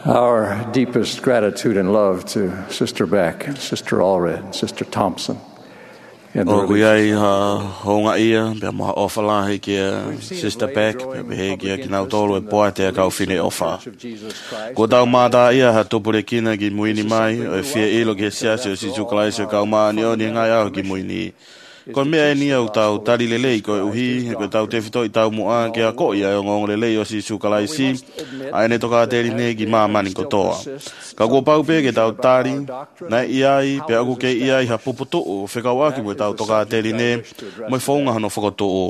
Our deepest gratitude and love to Sister Beck, Sister Allred, and Sister Thompson. O kuiai honga ia pe ma ofala he kia Sister Beck pe he kia ki nau tolu e poa te kau fine ofa. Ko tau mata ia ha tupure kina ki muini mai o e fia ilo ke siasi o si tukalaisi o kau maa ni o ni ngai au ki muini. Ko mea e ni au tau tari lelei ko e uhi, ko tau te fito i tau mua ke a ko ia o ngong lelei o si sukalaisi, a ene toka te rine ki maa mani kotoa. Ka kua paupe ke tau tari, na iai, pe aku ke iai ha puputu o whekawaki mo tau toka te rine, mo i whaunga hano whakato o.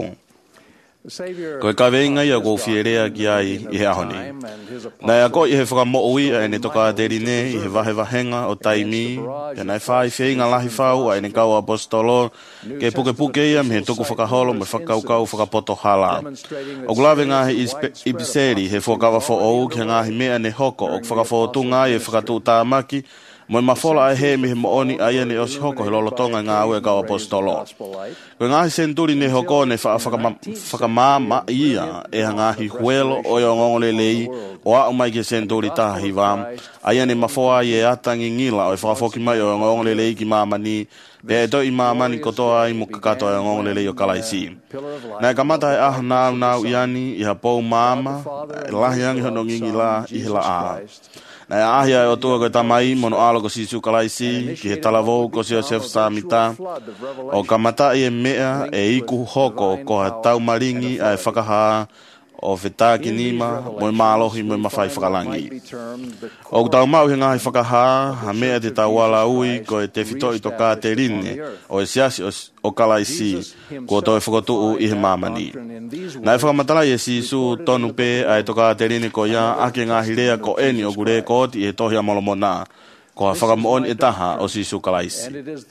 Ko e kawe inga ia kou fierea ki ai i he ahoni. Nai a ko i he whakamoui a ene toka te rine i he wahenga o taimi, e nai whai whiinga lahi whau a ene kau apostolo, ke puke puke ia me he tuku whakaholo me whakaukau whakapoto hala. O kulawe ngahi ipiseri he whakawa fo ou ke ngahi mea ne hoko o whakafotunga i e whakatu tāmaki, mo i mawhola ai he mihe mooni ai ane o si hoko he lolotonga ngā ue kau apostolo. Koe ngahi senturi ne hoko ne whakamama ia e ha ngahi huelo o i o ngongole lei o a umai ke senturi taha hiwam ai ane mawhoa i e atangi ngila o i whakafoki mai o ngongole lei ki mamani pe e to i mamani kotoa i mukakato o ngongole lei o kalaisi. Nai kamata e ah nau iani i ha pou mama lahi angi hono ngingi la i hela a. Nai ahia e o tua koe tamai mono alo ko sisu kalaisi ki he talavou ko si o sef samita o kamata i e mea e iku hoko ko ha tau maringi a e whakaha o whetaki nima mo i mālohi mo i mawhai whakalangi. O tau mau he ngahi whakaha ha mea te tau ala ui ko e te whito i toka te rine o e siasi o kalaisi ko to e whakotuu i he mamani. Nai whakamatala i e sisu tonu pe a e toka te rine ko ia ake ngahi rea ko eni o gure kooti i he tohi amolomona. Ko ha whakamoon e taha o sisu kalaisi.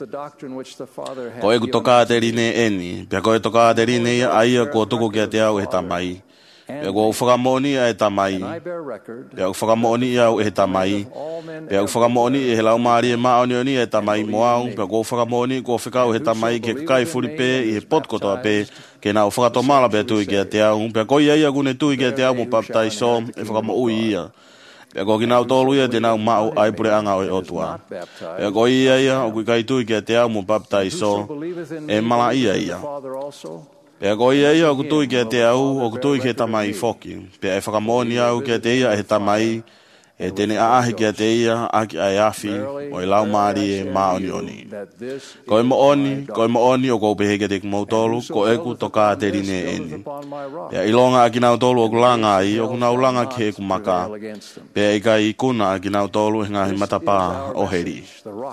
Ko e ku toka te rine eni, pia ko e toka te rine ia aia ko tuku kia te au e tamai. Pea kua whakamoni a e tamai. Pea kua whakamoni a e tamai. Pea kua whakamoni e he lau maari e maoni oni e tamai moau. Pea kua whakamoni kua whikau he tamai ke kai furipe i he potkotoa pe ke nau whakatomala pea tui kia te au. Pea koi ia kune tui kia te au mo paptai so e whakamoi ia. Pea kua ki nau tolu ia te nau mau aipure anga o e otua. Pea koi ia o kui kai tui kia te au mo paptai so e mala ia ia. Pea ko ia o kutui kia te au, o kutui kia tamai foki. Pea e whakamoni au kia te ia he tamai, e tene aahi kia te ia, aki ai afi, o i lau maari e maoni oni. Ko e mo oni o kou pehe kia te kumautolu, ko e ku toka te rine eni. Pea ilonga a kinau tolu o kulanga ai, o kunau langa ki he kumaka. Pea i kai kuna a kinau tolu he ngahi matapa o heri.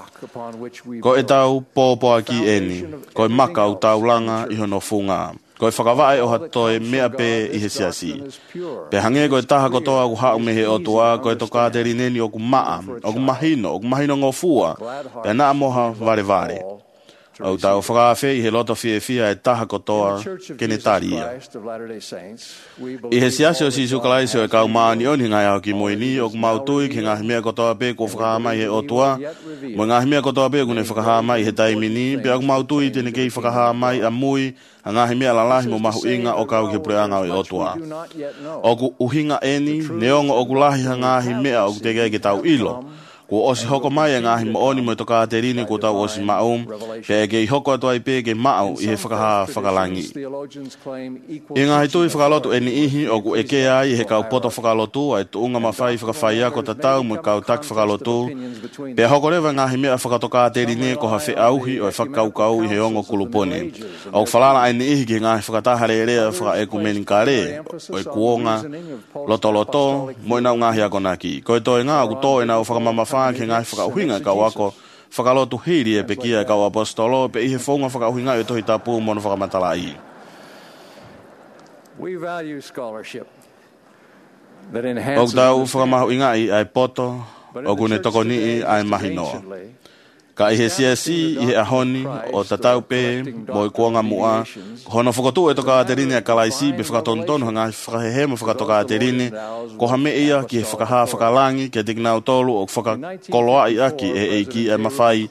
Ko e tau pōpoa ki eni, ko e maka o tau langa i hono funga. Ko e whakawai o hatoe mea pe i he siasi. Pe hange ko e taha kotoa ku hau me he otua, ko e toka te rineni o ku maa, o ku mahino ngō fua, pe na moha vare vare. Au tau whakawhi i he loto fia e taha kotoa kene taria. I he siasi o sisu kalaisi o e kau maani oni ngai au ki moini o ku mautui ki ngahi mea kotoa pe ko whakahama i he otua, mo ngahi mea kotoa pe kune whakahama i he taimini, pe au mautui tene kei whakahama i a mui, a ngahi mea lalahi mo mahu inga o kau ke preanga o i otua. O ku uhinga eni, neongo o ku lahi ha ngahi mea o ku te ke tau ilo. Ko osi hoko mai ngahi mo oni mo toka te rini ko tau osi maum, pe ke i hoko atu ai pe ke mau i he whakaha whakalangi. I ngahi tui whakalotu eni ihi o ku eke ai he kau poto whakalotu ai tuunga mawhai whakawhai ako tatau mo kau tak whakalotu. Pe hoko rewa ngahi mea whakatoka te rini ko ha whi auhi o e whakaukau i he ongo kulupone. O whalala eni ihi ki ngahi whakatahare rea whaka e kumeni kare o e kuonga loto mo inau ngahi ako naki. Ko e toi ngā ku to e nau whakamamawha ke ngai whakauhinga kau ako whakalotu hiri e pekia kau apostolo pe ihe whaunga whakauhinga e tohi tapu mono whakamatala i. O tau whakamahu inga i ai poto o kune toko nii ai mahinoa. Ka i he siasi i he ahoni o tatau pe mo i kuanga mua. Hono whakotu e toka te rine a kalaisi be whakatonton hanga whakahehe mo whakatoka te rine. Ko hame ia ki he whakaha whakalangi ki a tikinau tolu o whakakoloa i aki e eiki e mawhai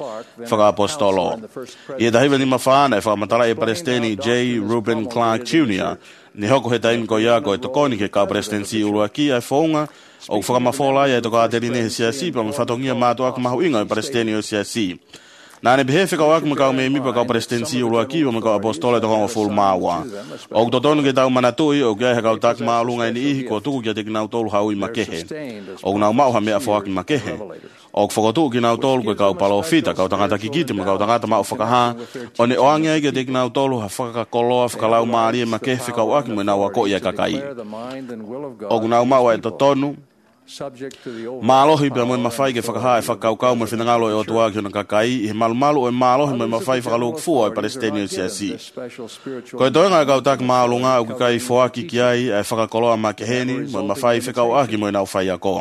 whakapostolo. I e tahiwa ni mawhana e whakamatala e Palestini J. Reuben Clark Jr. Ni hoko he taimi ko ia ko e tokoni ke ka presidensi ulua ki ai fonga o whakamafola ia e toka aterine he siasi pa me whatongia mātua aku mahu inga e presideni o siasi. Nā ne behe whika wak me kau me mipa kau presidensi ulua ki o me kau apostole toka o full māua. O kutotonu ke tau manatui o kia he kau tak maalunga ni ihi ko tuku kia te kinau tolu haui makehe. O nau mauha mea fwaki makehe. O whakotu ki nau tolu ke kau palo fita, kau tangata kikite me kau tangata mau whakaha. O ne oangia ike te kinau tolu ha whakakoloa whakalau maari e makehe whika waki me nau ako ia kakai. O nau maua e totonu. Mālohi pia moe mawhai ke whakaha e whakaukau me whinangalo e otua ki ona kakai, he malumalu o e mālohi me mawhai whakaluk fua e Palestinian siasi. Ko e toenga e kau tak maalunga o kai whoaki ki ai e whakakoloa ma keheni, mo e mawhai whikau aki mo e nau whai ako.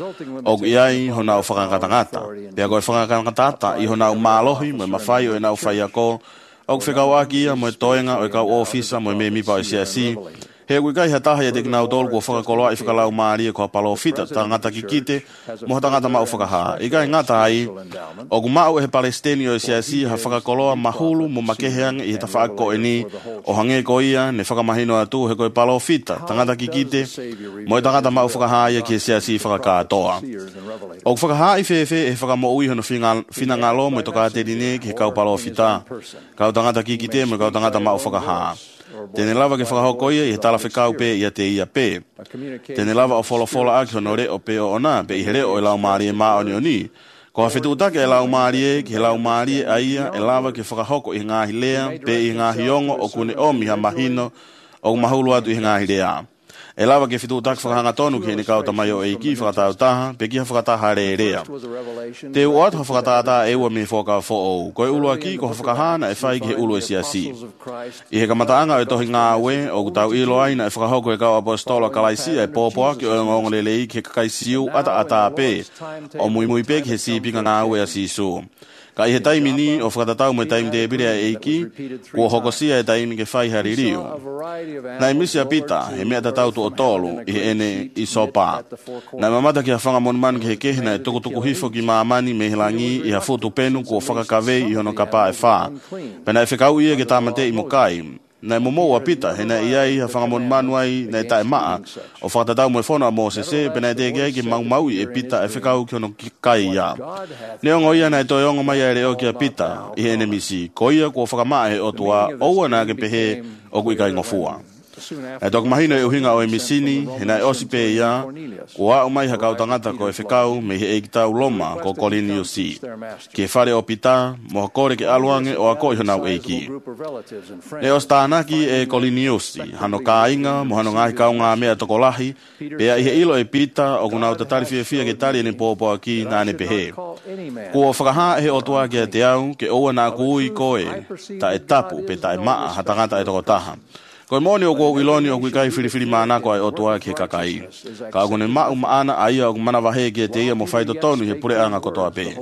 O ki ai ho nau whakakatangata. Pia ko e whakakatangata i ho nau mālohi mo e mawhai o e nau whai ako. O whikau aki ia mo e toenga o e kau ofisa mo e me mipa o siasi. He kui kai hataha ia te kinau tolu kua whakakoloa i whakalau maari e kua palo fita, tangata kikite, moha tangata mau whakaha. I kai ngata ai, o ku mau e he Palestini o e siasi ha whakakoloa mahulu mo makeheang i he ta whaako e ni, o hange ko ia ne whakamahino atu he koe palo fita, tangata kikite, mo e tangata mau whakaha ia ki e siasi whakakatoa. O ku whakaha i whewhe e whakamo ui hono whinangalo mo e toka te rine ki he kau palo fita, kau tangata kikite mo e kau tangata mau whakaha. Tēne lava ke whakahoko ia i he tala whikau pē ia te ia pē. Tēne lava o wholofola aki hono re o pē o ona, pē i he re o e lau maari e maa oni oni. Ko ha whetu utake e lau maari e, ki he lau maari e aia e lava ke whakahoko i he ngāhi lea, pē i he ngāhi ongo o kune omi ha mahino o mahulu atu i he ngāhi lea. E lava ke whetu utake whakahanga tonu ki he ni kau tamai o e ki whakatau taha, pē ki ha whakataha re rea. Te uat ha whakatata e ua me whoka who'ou. Ko e ulua ki ko ha whakahana e whai ki he ulu e siasi. I he kamataanga e tohi ngā ue o kutau ilo aina e whakahoko e kau apostola kalaisia e pōpoa ki o ngongo lelei ki he kakaisiu ata pē. O mui pē ki he sipinga ngā ue a sisu. Ka i he taimi ni o whakatatau me taimi te ebirea eiki, kua hokosia e taimi ke whai haririu. Nai misi a pita, he mea tatau tu o tolu, i he ene i sopa. Nai mamata ki ha whanga monumanu ki he kehina e tukutuku hifo ki maamani me hilangi i ha futu penu kua whakakawei i hono kapa e wha. Pena e whikau ia ke tamate i mokai. Nai momo a pita, he nai iai ha whanga monumanu ai nai tae maa, o whakatatau mo e whono a Mosese, pena e te kia ki mau e pita e whikau ki hono kai ia. Neongo ia nai toi ongo mai ere o ki a pita, i he ene misi, ko ia kua whakamaa he otua, oua nā ke pehe o kui kai ngofua. E tok mahino e uhinga o e misini, he nai osipe ia, kua au mai hakau tangata ko e whikau me he eikitau loma ko Koliniusi. Ki e whare o pita, moha kore ke aluange o a koi honau eiki. E os tānaki e Koliniusi, hano ka inga, mo hano ngahi kau ngā mea toko lahi, pea i he ilo e pita o kunau tatari fia ke tari ni pōpoa ki nāne pehe. Kua whakaha he o tua ke te au, ke oua nā kui koe, ta e tapu pe ta e maa hatangata e toko taha. Ko moni o ko iloni o kai fili mana ko ai o toa ke kakai. Ka ko ne ma ana ai o mana wahe ke te ia mo fai to tonu he pure anga ko toa pe.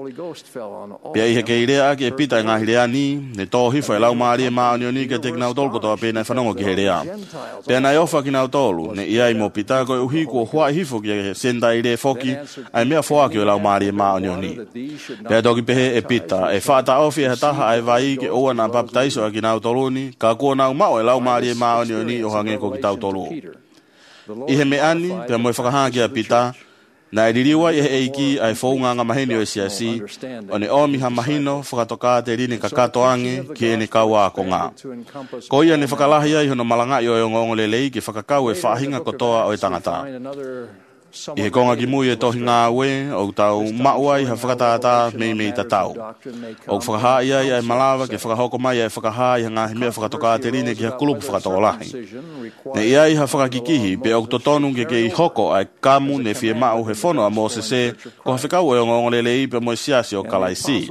Pe ai he ke irea ke pita nga hirea ni ne to hi fa lau mari ma oni oni ke teknau tol ko toa pe na fanongo ke herea. Pe na ofa ki na tolu ne ia mo pita ko uhi ko hua hifo ke senda ire foki ai mea foa ke lau mari ma oni oni. Pe dogi pe e pita e fa ta ofi he taha ai vai ke o na baptaiso ki na tolu ni ka ko na ma o lau mari ma oni o hange ko ki tau tolu. I he me ani, pia moe whakaha ki a pita, na e ririwa i he eiki ai whounga ngā mahini o e siasi, o ne omi ha mahino whakatoka te rini ka katoange ki e ne kaua ko ngā. Ko ia ne whakalahi ai hono malanga i o e ngongo lelei ki whakakau e whahinga kotoa o e tangata. I he konga ki mui e tohi ngā ue, o tau mauai ha whakatata mei tatau. O whakaha ia ai malawa ke whakahoko mai ai whakaha i ngā himea whakatoka te rine ki ha kulupu whakatoko lahi. Ne ia ai ha whakakikihi pe o totonu ke i hoko ai kamu ne fie mau he whono a Mosese ko ha whikau e o ngongolelei pe moe siasi o kalaisi.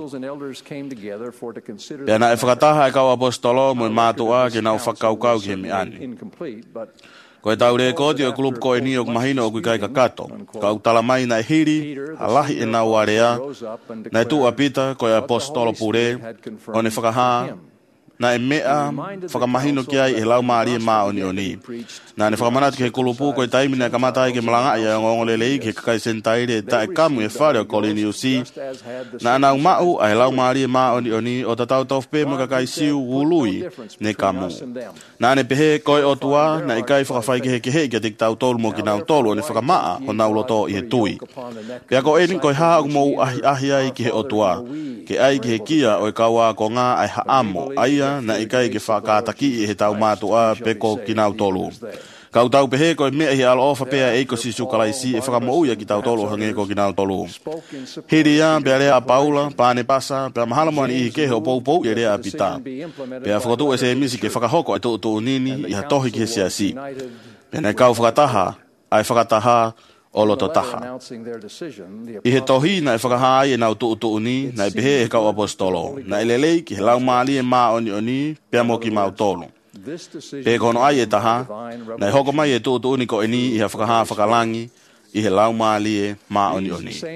Pea na e whakataha e kau apostolo moe mātua ke nau whakaukau ki he me ani. Ko e taure koti o kulupu ko e ni o mahino o kui kai kakato. Ka utala mai na e hiri, alahi e nau area, na e tu apita ko e apostolo pure, o ne whakaha, na e mea whakamahino ki ai e lau maari e maa oni oni. Na ne whakamanatu ke kulupu ko e taimi na kamata ke malanga ia ngongolelei ke kakai sentaire ta e kamu e whare o kolini usi. Na anau mau a e lau maari e maa oni oni o tatau taupe mo kakai siu ului ne kamu. Na ne pehe koe o tua na i kai whakawhai ke he kia tik tau tolu mo ki nau tolu o ne whakamaa o nau loto i he tui. Pea ko e ni koe haa o mou ahi ai ki he o tua. Ke ai ki he kia o e kaua ko ngā ai haamo aia na i kai ke whakataki i he tau mātua peko ki nau tolu. Kau tau pehe ko e mea hi alo ofa pea e ko sisu kalaisi e whakamouia ki tau tolu hange ko ki nau tolu. Hiri ia pea rea paula, pāne pasa, pea mahala moani i ke he o pou i rea pita. Pea whakatu e se misi ke whakahoko e tu nini i ha tohi ki he siasi. Pea nei kau whakataha, ai whakataha o loto taha. I he tohi na e whakaha ai e nau tu ni, na e pehe e kau apostolo. Na e lelei ki he lau maali e maa oni, pea mo ki mau tolu. Pe kono ai e taha, na e hoko mai e tu ni ko e ni i ha whakaha whakalangi, i he lau maali e maa oni.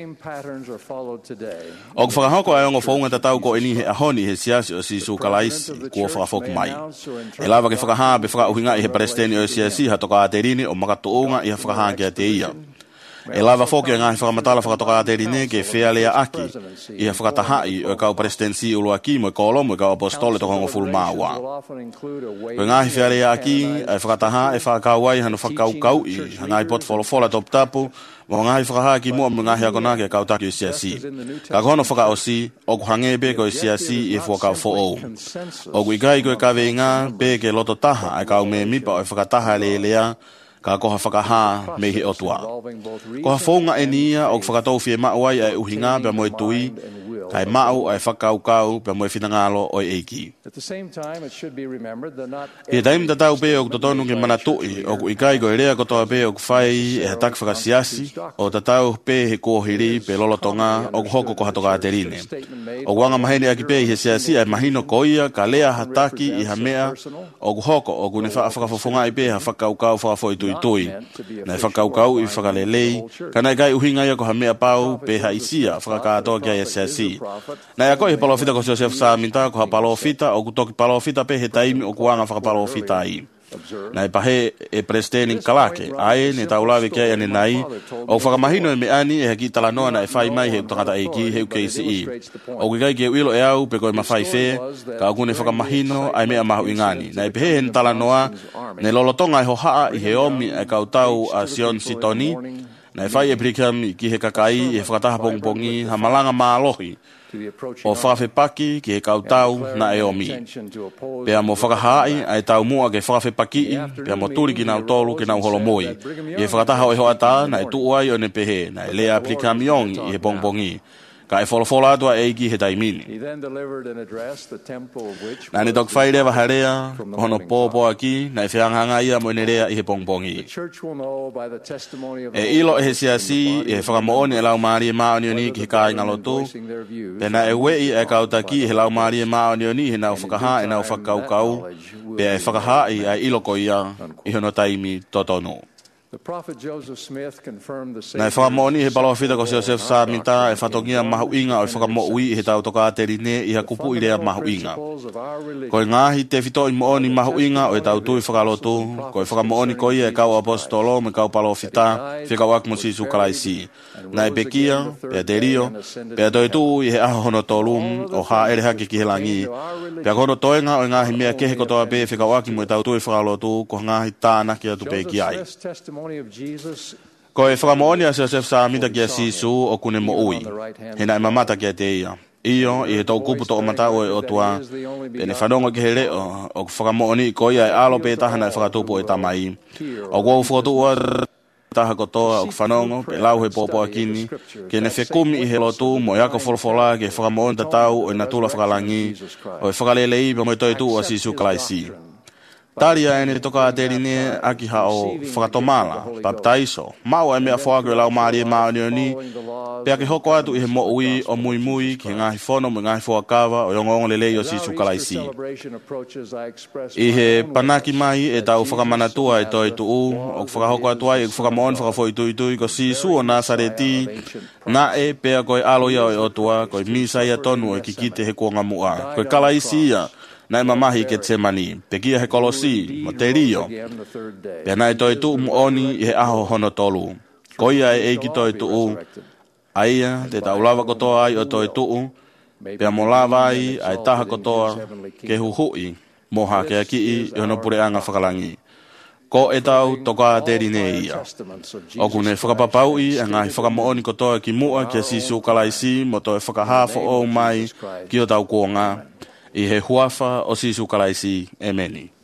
O ku whakahoko ai ongo whaunga tatau ko e ni he ahoni he siasi o sisu kalaisi kua whakafoku mai. E lawa ke whakaha be whakauhinga i he presteni o siasi ha toka a te rini o makatuunga i ha whakaha ki a te ia. E lava foki ngā he whakamatala whakatoka a te rine ke whea lea aki i ha whakatahai o kau presidensi ulu aki mo e kolomo e kau apostole toko ngō fulu māua. Ko ngā he whea lea aki e whakataha e whakauai hanu whakaukau i ngā i pot wholofola top tapu mo ngā he whakaha ki mua mo ngā he akonake e kau taki o siasi. Ka kono whakaosi o ku hangebe ko e siasi i whakau fo'ou. O ku ikai ko e kawe ngā pe ke loto taha e kau me mipa o e whakataha lea ka koha whakaha me he otua. Koha whaunga e nia o whakatou fie mauai e uhinga pia moe tui, kai mau e whakaukau pia moe whinangalo o e eiki. E taim tatau pe o kutotonu ke manatui o ku ikai ko e rea kotoa pe o ku whai e hatak whakasiasi o tatau pe he kuohiri pe lolotonga o ku hoko koha toka a te rine. O ku anga mahene aki pe i he siasi e mahino koia ka lea hataki i ha mea o ku hoko o ku ne whakafofonga i pe ha whakaukau whakafo i tui. Na e whakaukau i whakalelei, kana e kai uhinga ia ko ha mea pau pe ha isia whakakatoa kia e siasi. Na e koe he palofita ko Joseph Saminta ko ha palofita o ku toki palofita pe he taimi o kuanga whakapalofita i. Na e pahe e presteni kalake, ae ne taulawe kia ane nai, o whakamahino e me ani e haki talanoa na e whai mai he utangata e ki he UKCE. O kikai ki e uilo e au pe koe mawhai whe, ka akune whakamahino ai mea mahu ingani. Na e pehe he talanoa, ne lolotonga e hohaa i he omi e kautau a Sion Sitoni, na e whai e prikam i ki he kakai i he whakataha pongpongi ha malanga maalohi, o whawhe paki ki he kautau na e omi. Pea mo whakahai ai tau mua ke whawhe paki i, pea mo turi ki nau tolu ki nau holomoi. I he whakataha o e hoata na e tuuai o ne pehe, na e lea aplikamiong i he pongpongi. Ka e wholofola atua e iki he taimini. Na ne tok whai rewa harea, hono pōpō aki, na e whianganga ia mo ne rea i he pongpongi. E ilo e he siasi, e he whakamooni e lau maari e maonioni ki he kai ngalotu, pe na e wei e kautaki he lau maari e maonioni he nau whakaha e nau whakaukau, pe e whakaha i a ilo ko ia i hono taimi totonu. Na e whakamoni he palawhita ko Joseph Saminta e whatongia mahu inga o e whakamoui he tau toka te rine i ha kupu i rea mahu inga. Ko e ngahi te whito i mooni mahu inga o e tau tui whakalotu, ko e whakamooni ko ia e kau apostolo me kau palawhita, whikau akmo sisu kalaisi. Na e pekia, pea te rio, pea toi tu i he aho hono tolum o ha ere haki ki he langi. Pea kono toenga o e ngahi mea kehe kotoa pe whikau akimo e tau tui whakalotu ko ngahi tāna ki atu peki ai. Ko e whakamooni a Joseph Saminta ki a sisu o kune mo ui. He na e mamata ki a te ia. Iyo, i he tau kuputo o matau e o tua. Pe ne whanonga ki he reo o whakamooni ko ia e alo pe tahana e whakatupu e tamai. O kua uwhotua taha kotoa o whanonga pe lau he pōpō akini. Ke ne whekumi i he lotu mo iako wholofola ke whakamooni tatau o i natula whakalangi. O e whakalelei pa mo i toi tu o sisu kalaisi. Taria e ne toka a te rine aki hao whakatomala, baptaiso, mau e mea whaako e lau maari e maonioni, pea ke hoko atu i he mo ui o mui mui ki ngahi whono mo ngahi whakakawa o yongongo lelei o sisu kalaisi. I he panaki mai e tau whakamanatua e toi tuu, o whakahoko atu ai e whakamoon whakafoi tui ko sisu o Nasareti, na e pea koe alo ia o e otua, koe misa ia tonu e kikite he kuonga mua, koe kalaisi ia, nai mamahi ke te mani, pe kia he kolosi, mo te rio. Pea nai toi tu muoni i he aho hono tolu. Ko ia e ki toi tu aia, te taulawa kotoa ai o toi tu, pea mo lava ai, ai taha kotoa, ke huhui, moha ke aki i hono pure anga whakalangi. Ko e tau toka te rine ia. O kune whakapapau i, a ngai whakamooni kotoa ki mua ki a sisu kalaisi, mo toi whakahafo o mai ki o tau kuonga, i he huafa o sisu kalaisi, emeni.